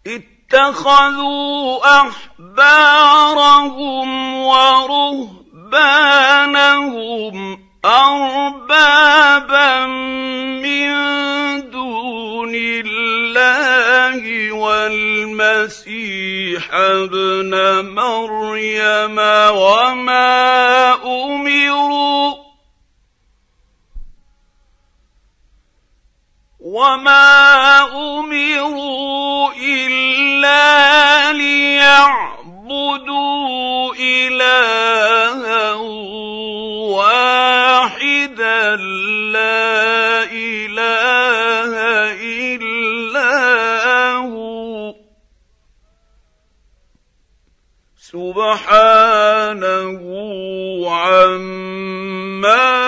اتخذوا أحبارهم ورهبانهم أربابا من دون الله والمسيح ابن مريم وما أمروا إلا ليعبدوا إلها واحدا لا إله إلا هو سبحانه عما